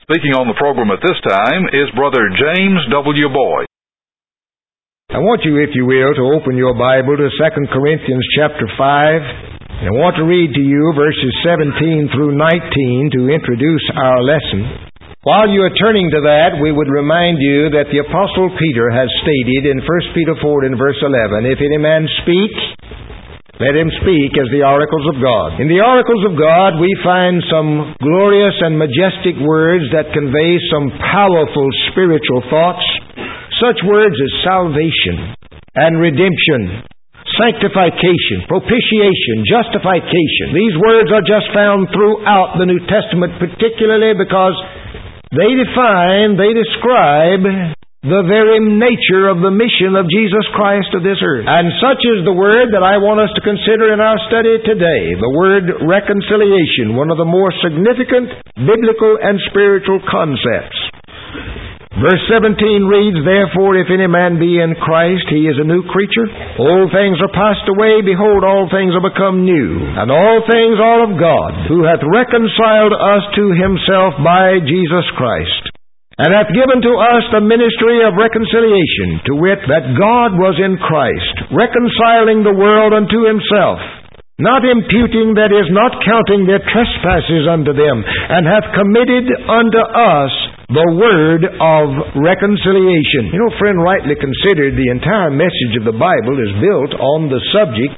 Speaking on the program at this time is Brother James W. Boyd. I want you, if you will, to open your Bible to 2 Corinthians chapter 5. And I want to read to you verses 17 through 19 to introduce our lesson. While you are turning to that, we would remind you that the Apostle Peter has stated in 1 Peter 4 and verse 11, "If any man speak, let him speak as the oracles of God." In the oracles of God, we find some glorious and majestic words that convey some powerful spiritual thoughts. Such words as salvation and redemption, sanctification, propitiation, justification. These words are just found throughout the New Testament, particularly because they describe the very nature of the mission of Jesus Christ to this earth. And such is the word that I want us to consider in our study today, the word reconciliation, one of the more significant biblical and spiritual concepts. Verse 17 reads, "Therefore, if any man be in Christ, he is a new creature. Old things are passed away, behold, all things are become new. And all things are of God, who hath reconciled us to himself by Jesus Christ, and hath given to us the ministry of reconciliation, to wit, that God was in Christ, reconciling the world unto himself, not imputing, that is, not counting their trespasses unto them, and hath committed unto us the word of reconciliation." You know, friend, rightly considered, the entire message of the Bible is built on the subject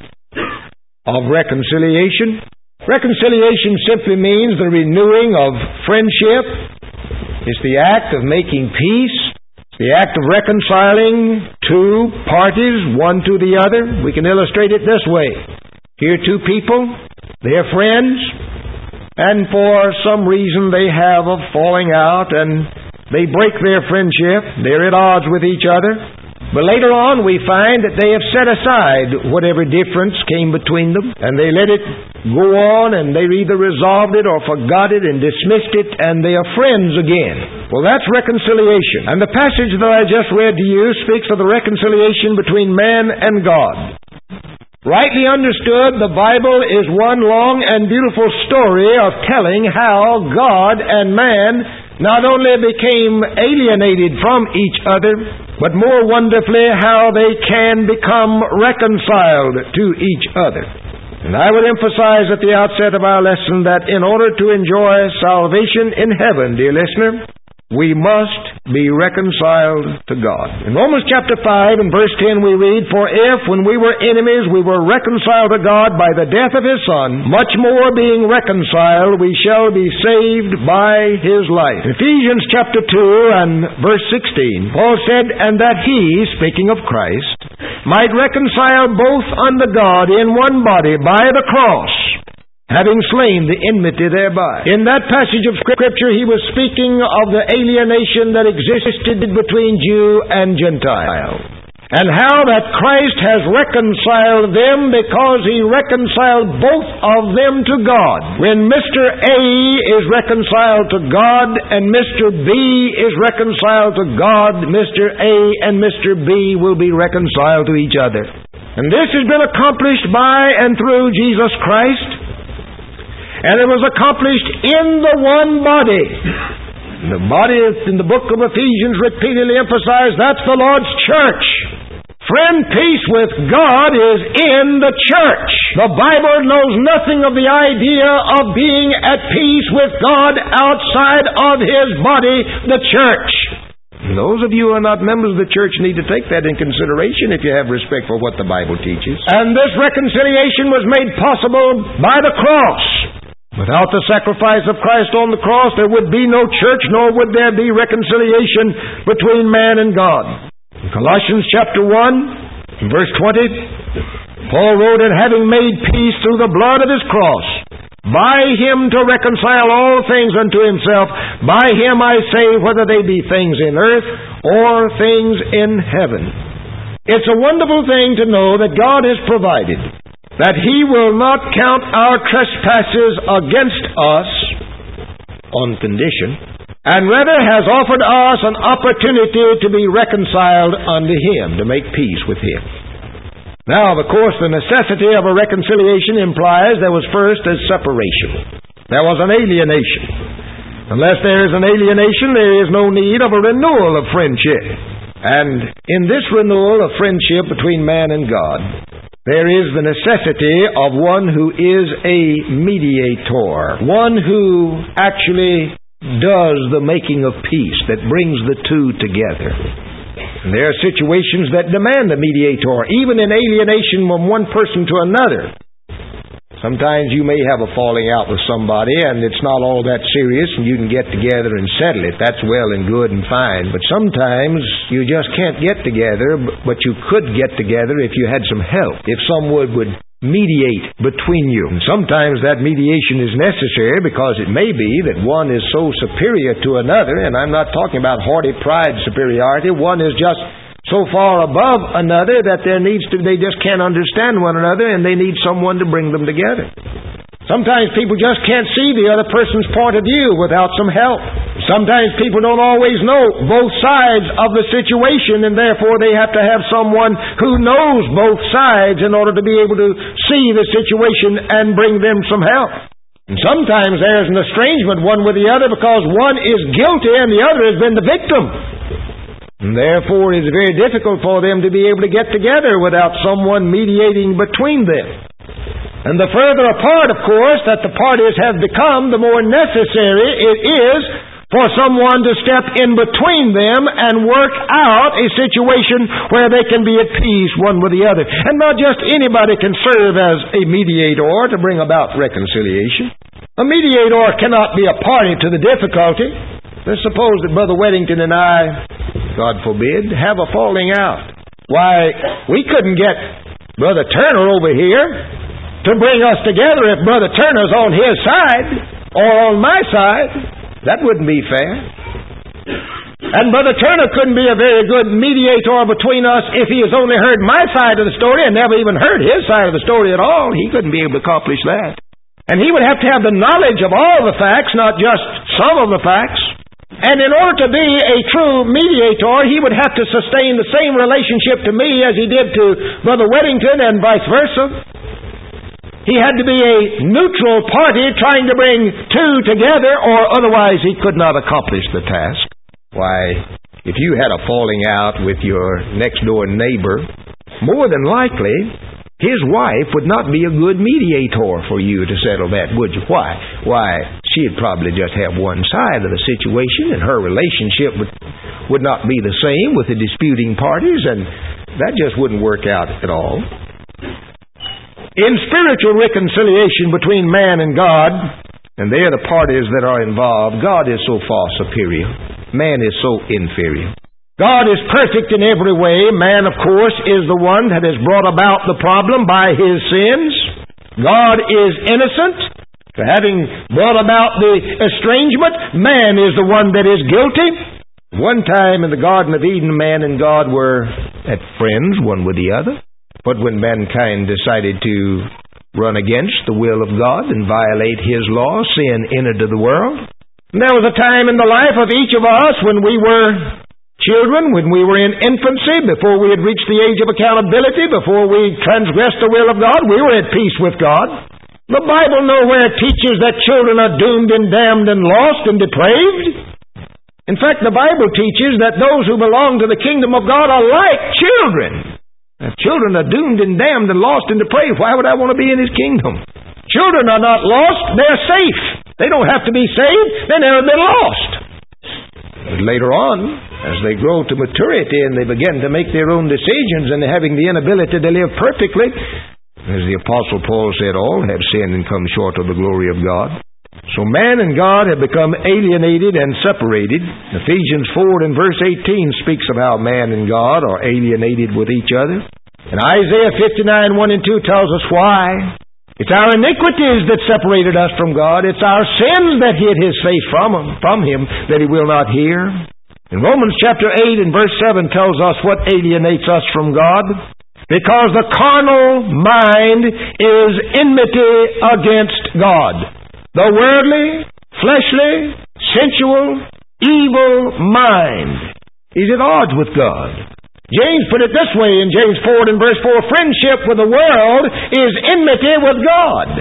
of reconciliation. Reconciliation simply means the renewing of friendship. It's the act of making peace. It's the act of reconciling two parties, one to the other. We can illustrate it this way. Here two people, they're friends, and for some reason they have a falling out and they break their friendship. They're at odds with each other. But later on we find that they have set aside whatever difference came between them, and they let it go on, and they either resolved it or forgot it and dismissed it, and they are friends again. Well, that's reconciliation. And the passage that I just read to you speaks of the reconciliation between man and God. Rightly understood, the Bible is one long and beautiful story of telling how God and man not only became alienated from each other, but more wonderfully, how they can become reconciled to each other. And I would emphasize at the outset of our lesson that in order to enjoy salvation in heaven, dear listener, we must be reconciled to God. In Romans chapter 5 and verse 10 we read, "For if, when we were enemies, we were reconciled to God by the death of His Son, much more being reconciled, we shall be saved by His life." In Ephesians chapter 2 and verse 16, Paul said, "And that He," speaking of Christ, "might reconcile both unto God in one body by the cross, having slain the enmity thereby." In that passage of Scripture, he was speaking of the alienation that existed between Jew and Gentile, and how that Christ has reconciled them because He reconciled both of them to God. When Mr. A is reconciled to God and Mr. B is reconciled to God, Mr. A and Mr. B will be reconciled to each other. And this has been accomplished by and through Jesus Christ. And it was accomplished in the one body. The body in the book of Ephesians repeatedly emphasized that's the Lord's church. Friend, peace with God is in the church. The Bible knows nothing of the idea of being at peace with God outside of His body, the church. Those of you who are not members of the church need to take that in consideration if you have respect for what the Bible teaches. And this reconciliation was made possible by the cross. Without the sacrifice of Christ on the cross, there would be no church, nor would there be reconciliation between man and God. In Colossians chapter 1, verse 20, Paul wrote, "And having made peace through the blood of His cross, by Him to reconcile all things unto Himself, by Him I say, whether they be things in earth or things in heaven." It's a wonderful thing to know that God has provided that He will not count our trespasses against us on condition, and rather has offered us an opportunity to be reconciled unto Him, to make peace with Him. Now, of course, the necessity of a reconciliation implies there was first a separation. There was an alienation. Unless there is an alienation, there is no need of a renewal of friendship. And in this renewal of friendship between man and God, there is the necessity of one who is a mediator, one who actually does the making of peace, that brings the two together. And there are situations that demand a mediator, even in alienation from one person to another. Sometimes you may have a falling out with somebody and it's not all that serious and you can get together and settle it. That's well and good and fine. But sometimes you just can't get together, but you could get together if you had some help, if someone would mediate between you. And sometimes that mediation is necessary because it may be that one is so superior to another, and I'm not talking about haughty pride superiority. One is just so far above another that they just can't understand one another and they need someone to bring them together. Sometimes people just can't see the other person's point of view without some help. Sometimes people don't always know both sides of the situation, and therefore they have to have someone who knows both sides in order to be able to see the situation and bring them some help. And sometimes there's an estrangement one with the other because one is guilty and the other has been the victim. And therefore, it's very difficult for them to be able to get together without someone mediating between them. And the further apart, of course, that the parties have become, the more necessary it is for someone to step in between them and work out a situation where they can be at peace one with the other. And not just anybody can serve as a mediator to bring about reconciliation. A mediator cannot be a party to the difficulty. Let's suppose that Brother Weddington and I, God forbid, have a falling out. Why, we couldn't get Brother Turner over here to bring us together if Brother Turner's on his side or on my side. That wouldn't be fair. And Brother Turner couldn't be a very good mediator between us if he has only heard my side of the story and never even heard his side of the story at all. He couldn't be able to accomplish that. And he would have to have the knowledge of all the facts, not just some of the facts. And in order to be a true mediator, he would have to sustain the same relationship to me as he did to Brother Weddington and vice versa. He had to be a neutral party trying to bring two together, or otherwise he could not accomplish the task. Why, if you had a falling out with your next-door neighbor, more than likely his wife would not be a good mediator for you to settle that, would you? Why? Why, she'd probably just have one side of the situation, and her relationship would not be the same with the disputing parties, and that just wouldn't work out at all. In spiritual reconciliation between man and God, and they are the parties that are involved, God is so far superior. Man is so inferior. God is perfect in every way. Man, of course, is the one that has brought about the problem by his sins. God is innocent for having brought about the estrangement. Man is the one that is guilty. One time in the Garden of Eden, man and God were at friends, one with the other. But when mankind decided to run against the will of God and violate his law, sin entered the world. And there was a time in the life of each of us when we were children, when we were in infancy, before we had reached the age of accountability, before we transgressed the will of God, we were at peace with God. The Bible nowhere teaches that children are doomed and damned and lost and depraved. In fact, the Bible teaches that those who belong to the kingdom of God are like children. If children are doomed and damned and lost and depraved, why would I want to be in His kingdom? Children are not lost, they're safe. They don't have to be saved, they never been lost. But later on, as they grow to maturity and they begin to make their own decisions and having the inability to live perfectly, as the Apostle Paul said, all have sinned and come short of the glory of God. So man and God have become alienated and separated. Ephesians 4 and verse 18 speaks of how man and God are alienated with each other. And Isaiah 59, 1 and 2 tells us why. It's our iniquities that separated us from God. It's our sins that hid His face from Him that He will not hear. And Romans chapter 8 and verse 7 tells us what alienates us from God. Because the carnal mind is enmity against God. The worldly, fleshly, sensual, evil mind is at odds with God. James put it this way in James 4 and verse 4, friendship with the world is enmity with God.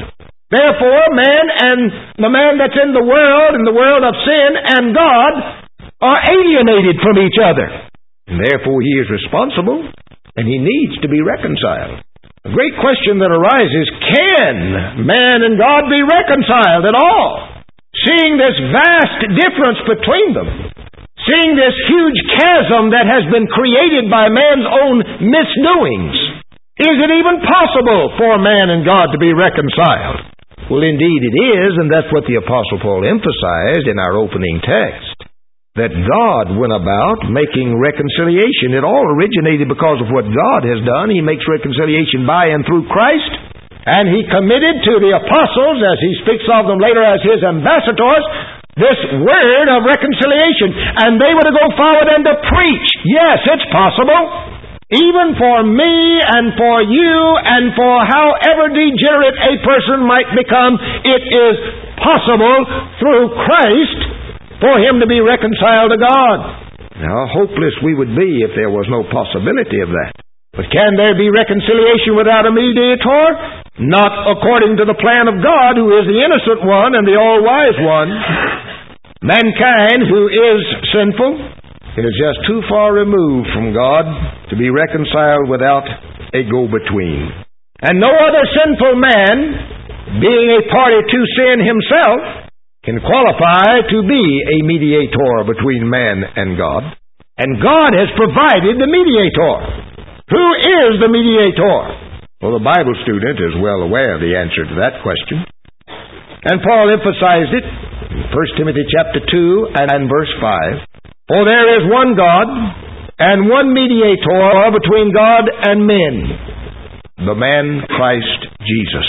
Therefore, man and the man that's in the world of sin, and God are alienated from each other. And therefore, he is responsible, and he needs to be reconciled. The great question that arises, can man and God be reconciled at all? Seeing this vast difference between them, seeing this huge chasm that has been created by man's own misdoings, is it even possible for man and God to be reconciled? Well, indeed it is, and that's what the Apostle Paul emphasized in our opening text, that God went about making reconciliation. It all originated because of what God has done. He makes reconciliation by and through Christ, and He committed to the apostles, as He speaks of them later as His ambassadors, this word of reconciliation. And they were to go forward and to preach. Yes, it's possible. Even for me and for you and for however degenerate a person might become, it is possible through Christ for him to be reconciled to God. Now, how hopeless we would be if there was no possibility of that. But can there be reconciliation without a mediator? Not according to the plan of God, who is the innocent one and the all-wise one. Mankind, who is sinful, is just too far removed from God to be reconciled without a go-between. And no other sinful man, being a party to sin himself, can qualify to be a mediator between man and God. And God has provided the mediator. Who is the mediator? Well, the Bible student is well aware of the answer to that question. And Paul emphasized it in 1 Timothy chapter 2 and verse 5. For there is one God and one mediator between God and men, the man Christ Jesus.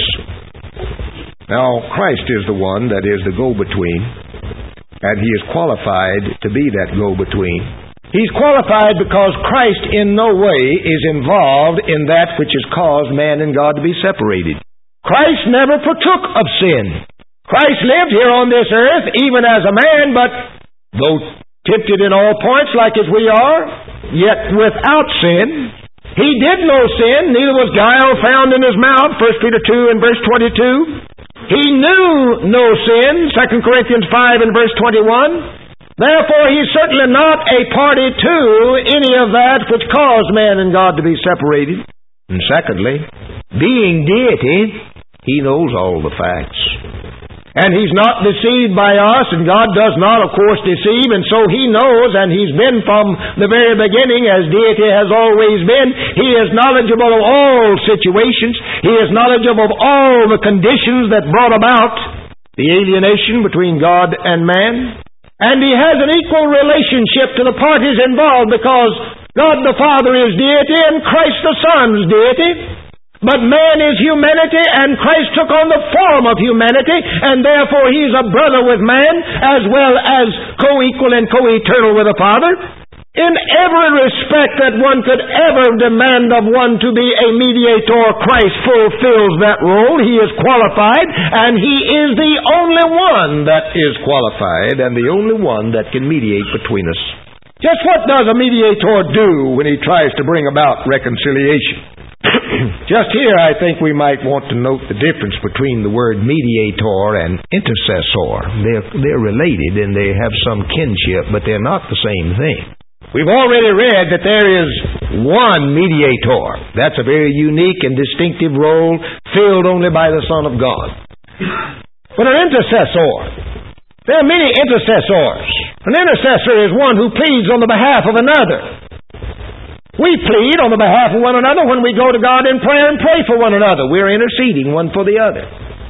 Now, Christ is the one that is the go-between, and He is qualified to be that go-between. He's qualified because Christ in no way is involved in that which has caused man and God to be separated. Christ never partook of sin. Christ lived here on this earth even as a man, but though tempted in all points like as we are, yet without sin. He did no sin, neither was guile found in His mouth, 1 Peter 2 and verse 22. He knew no sin, 2 Corinthians 5 and verse 21. Therefore, He's certainly not a party to any of that which caused man and God to be separated. And secondly, being deity, He knows all the facts. And He's not deceived by us, and God does not, of course, deceive, and so He knows, and He's been from the very beginning, as deity has always been. He is knowledgeable of all situations. He is knowledgeable of all the conditions that brought about the alienation between God and man. And He has an equal relationship to the parties involved, because God the Father is deity, and Christ the Son is deity. But man is humanity, and Christ took on the form of humanity, and therefore He's a brother with man, as well as co-equal and co-eternal with the Father. In every respect that one could ever demand of one to be a mediator, Christ fulfills that role. He is qualified, and He is the only one that is qualified, and the only one that can mediate between us. Just what does a mediator do when he tries to bring about reconciliation? Just here, I think we might want to note the difference between the word mediator and intercessor. They're related and they have some kinship, but they're not the same thing. We've already read that there is one mediator. That's a very unique and distinctive role filled only by the Son of God. But an intercessor, there are many intercessors. An intercessor is one who pleads on the behalf of another. We plead on the behalf of one another when we go to God in prayer and pray for one another. We're interceding one for the other.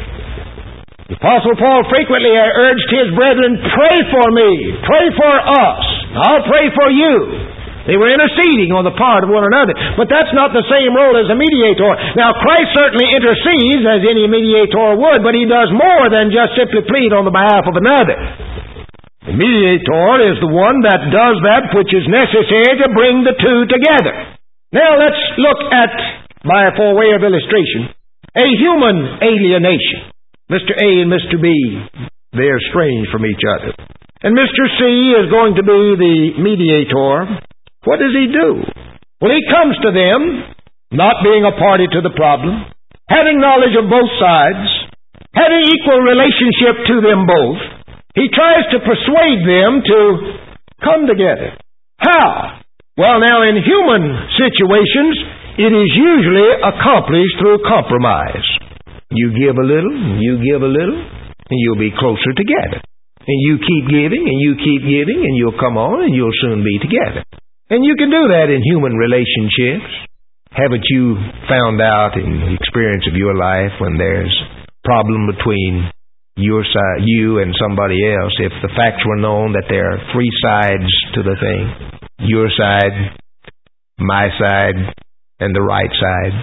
The Apostle Paul frequently urged his brethren, pray for me, pray for us, I'll pray for you. They were interceding on the part of one another. But that's not the same role as a mediator. Now, Christ certainly intercedes as any mediator would, but He does more than just simply plead on the behalf of another. The mediator is the one that does that which is necessary to bring the two together. Now let's look at, by way of illustration, a human alienation. Mr. A and Mr. B, they are estranged from each other. And Mr. C is going to be the mediator. What does he do? Well, he comes to them, not being a party to the problem, having knowledge of both sides, having equal relationship to them both, He tries to persuade them to come together. How? Well, now, in human situations, it is usually accomplished through compromise. You give a little, and you give a little, and you'll be closer together. And you keep giving, and you keep giving, and you'll come on, and you'll soon be together. And you can do that in human relationships. Haven't you found out in the experience of your life when there's a problem between your side, you and somebody else, if the facts were known that there are three sides to the thing, your side, my side, and the right side.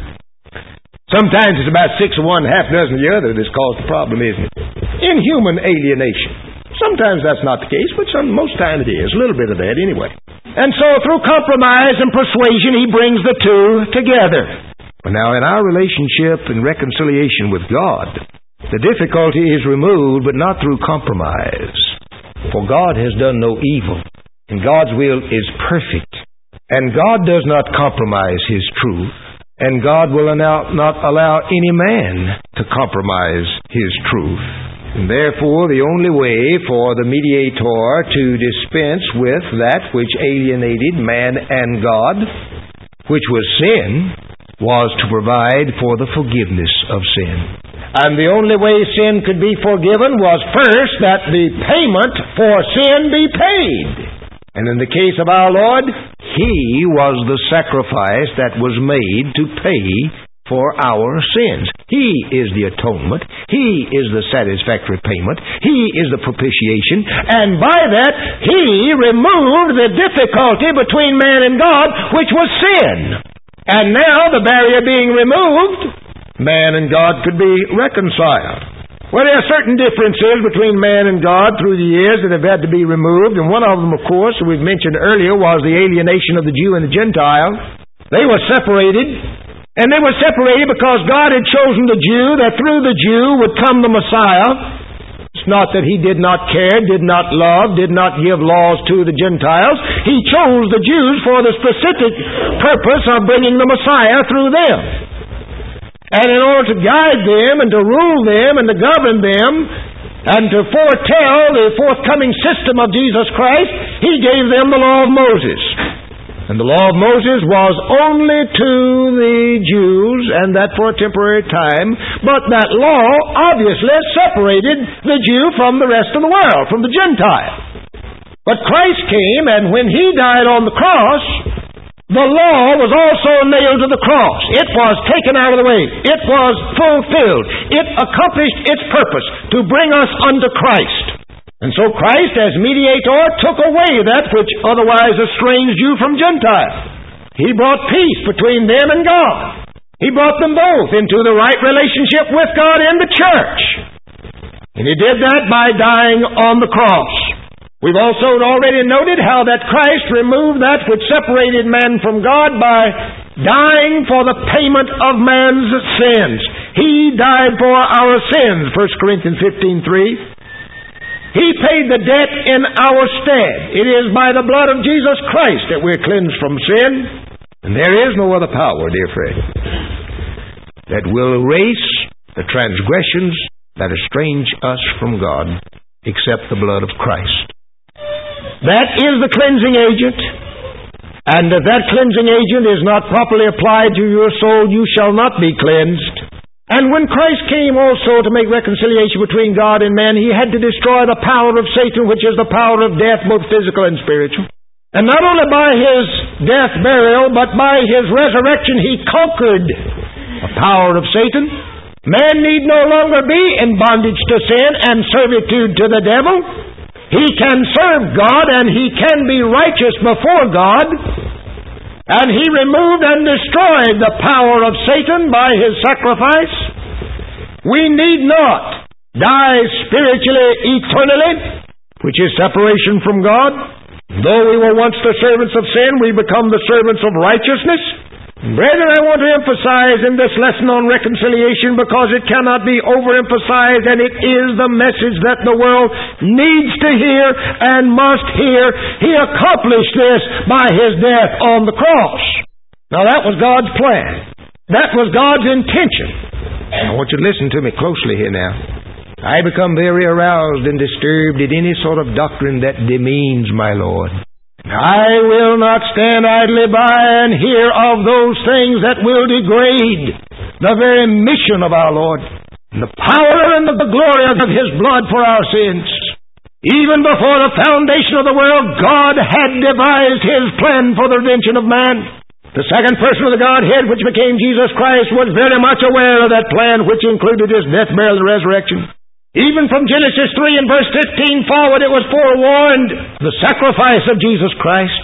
Sometimes it's about 6 of one, half dozen of the other that's caused the problem, isn't it? In human alienation. Sometimes that's not the case, but most times it is. A little bit of that anyway. And so through compromise and persuasion, He brings the two together. But now in our relationship and reconciliation with God, the difficulty is removed, but not through compromise. For God has done no evil, and God's will is perfect. And God does not compromise His truth, and God will not allow any man to compromise His truth. And therefore, the only way for the mediator to dispense with that which alienated man and God, which was sin, was to provide for the forgiveness of sin. And the only way sin could be forgiven was first that the payment for sin be paid. And in the case of our Lord, He was the sacrifice that was made to pay for our sins. He is the atonement. He is the satisfactory payment. He is the propitiation. And by that, He removed the difficulty between man and God, which was sin. And now, the barrier being removed, man and God could be reconciled. Well, there are certain differences between man and God through the years that have had to be removed, and one of them, of course, we've mentioned earlier, was the alienation of the Jew and the Gentile. They were separated, and they were separated because God had chosen the Jew, that through the Jew would come the Messiah. It's not that He did not care, did not love, did not give laws to the Gentiles. He chose the Jews for the specific purpose of bringing the Messiah through them. And in order to guide them and to rule them and to govern them and to foretell the forthcoming system of Jesus Christ, He gave them the law of Moses. And the law of Moses was only to the Jews, and that for a temporary time. But that law obviously separated the Jew from the rest of the world, from the Gentile. But Christ came, and when He died on the cross, the law was also nailed to the cross. It was taken out of the way. It was fulfilled. It accomplished its purpose to bring us unto Christ. And so Christ, as mediator, took away that which otherwise estranged you from Gentiles. He brought peace between them and God. He brought them both into the right relationship with God in the church. And He did that by dying on the cross. We've also already noted how that Christ removed that which separated man from God by dying for the payment of man's sins. He died for our sins, 1 Corinthians 15:3. He paid the debt in our stead. It is by the blood of Jesus Christ that we're cleansed from sin. And there is no other power, dear friend, that will erase the transgressions that estrange us from God except the blood of Christ. That is the cleansing agent. And if that cleansing agent is not properly applied to your soul, you shall not be cleansed. And when Christ came also to make reconciliation between God and man, He had to destroy the power of Satan, which is the power of death, both physical and spiritual. And not only by His death, burial, but by His resurrection, He conquered the power of Satan. Man need no longer be in bondage to sin and servitude to the devil. He can serve God, and he can be righteous before God. And He removed and destroyed the power of Satan by His sacrifice. We need not die spiritually eternally, which is separation from God. Though we were once the servants of sin, we become the servants of righteousness. Brethren, I want to emphasize in this lesson on reconciliation, because it cannot be overemphasized, and it is the message that the world needs to hear and must hear. He accomplished this by His death on the cross. Now that was God's plan. That was God's intention. I want you to listen to me closely here now. I become very aroused and disturbed at any sort of doctrine that demeans my Lord. I will not stand idly by and hear of those things that will degrade the very mission of our Lord, and the power and the glory of His blood for our sins. Even before the foundation of the world, God had devised His plan for the redemption of man. The second person of the Godhead, which became Jesus Christ, was very much aware of that plan, which included His death, burial, and resurrection. Even from Genesis 3 and verse 15 forward, it was forewarned, the sacrifice of Jesus Christ.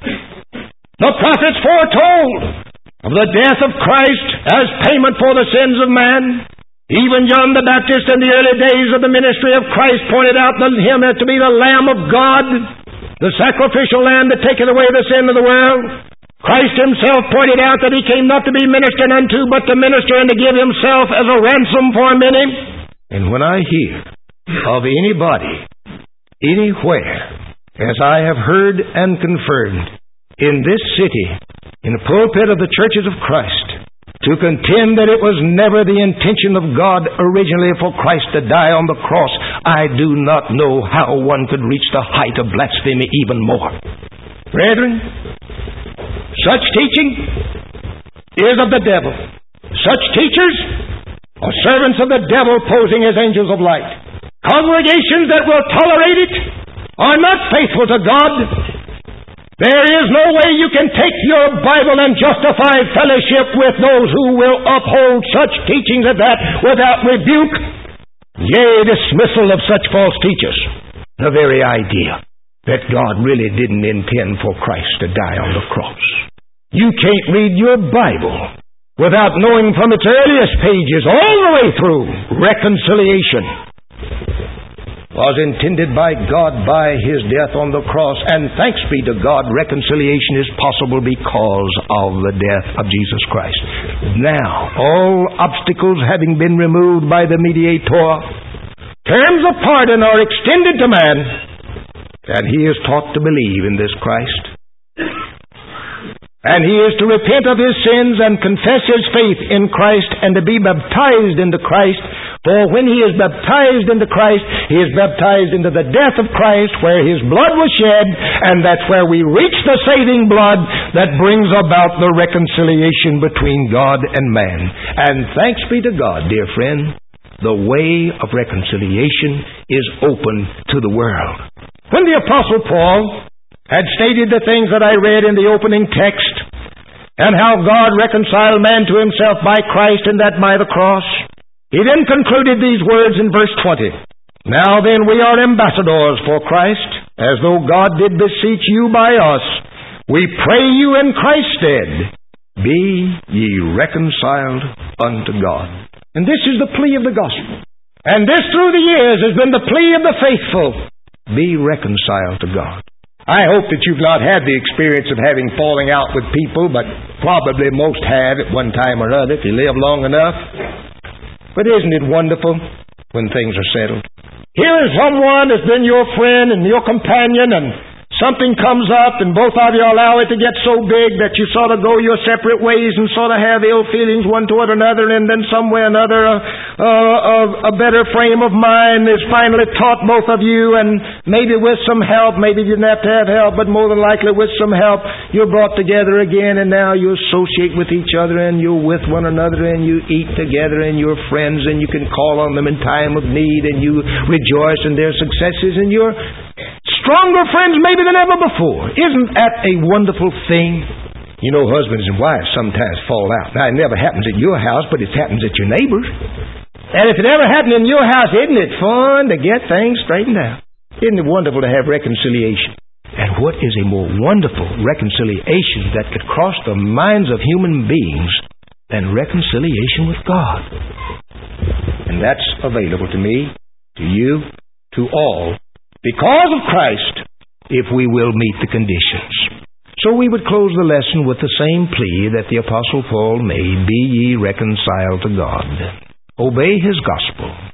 The prophets foretold of the death of Christ as payment for the sins of man. Even John the Baptist in the early days of the ministry of Christ pointed out Him as to be the Lamb of God, the sacrificial Lamb that taketh away the sin of the world. Christ Himself pointed out that He came not to be ministered unto, but to minister and to give Himself as a ransom for many. And when I hear of anybody, anywhere, as I have heard and confirmed, in this city, in the pulpit of the churches of Christ, to contend that it was never the intention of God originally for Christ to die on the cross, I do not know how one could reach the height of blasphemy even more. Brethren, such teaching is of the devil. Such teachers are servants of the devil posing as angels of light. Congregations that will tolerate it are not faithful to God. There is no way you can take your Bible and justify fellowship with those who will uphold such teachings as that without rebuke, yea, dismissal of such false teachers. The very idea that God really didn't intend for Christ to die on the cross. You can't read your Bible without knowing from its earliest pages all the way through reconciliation was intended by God by His death on the cross, and thanks be to God, reconciliation is possible because of the death of Jesus Christ. Now, all obstacles having been removed by the mediator, terms of pardon are extended to man, and he is taught to believe in this Christ. And he is to repent of his sins and confess his faith in Christ and to be baptized into Christ. For when he is baptized into Christ, he is baptized into the death of Christ where his blood was shed, and that's where we reach the saving blood that brings about the reconciliation between God and man. And thanks be to God, dear friend, the way of reconciliation is open to the world. When the Apostle Paul had stated the things that I read in the opening text, and how God reconciled man to himself by Christ, and that by the cross, he then concluded these words in verse 20. Now then we are ambassadors for Christ, as though God did beseech you by us. We pray you in Christ's stead, be ye reconciled unto God. And this is the plea of the gospel. And this through the years has been the plea of the faithful. Be reconciled to God. I hope that you've not had the experience of having falling out with people, but probably most have at one time or other if you live long enough. But isn't it wonderful when things are settled? Here is someone that's been your friend and your companion, and something comes up and both of you allow it to get so big that you sort of go your separate ways and sort of have ill feelings one toward another, and then some way or another a better frame of mind is finally taught both of you, and maybe with some help, maybe you didn't have to have help, but more than likely with some help, you're brought together again, and now you associate with each other, and you're with one another, and you eat together, and you're friends, and you can call on them in time of need, and you rejoice in their successes, and you're stronger friends maybe than ever before. Isn't that a wonderful thing? You know, husbands and wives sometimes fall out. Now, it never happens at your house, but it happens at your neighbor's. And if it ever happened in your house, isn't it fun to get things straightened out? Isn't it wonderful to have reconciliation? And what is a more wonderful reconciliation that could cross the minds of human beings than reconciliation with God? And that's available to me, to you, to all, because of Christ, if we will meet the conditions. So we would close the lesson with the same plea that the Apostle Paul made, be ye reconciled to God. Obey his gospel.